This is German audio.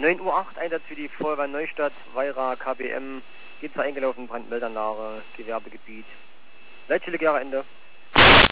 9:08 Uhr, Einsatz für die Feuerwehr Neustadt, Weira, KBM, geht zur eingelaufen, Brandmeldanlage, Gewerbegebiet. Leitstelle Gera Ende.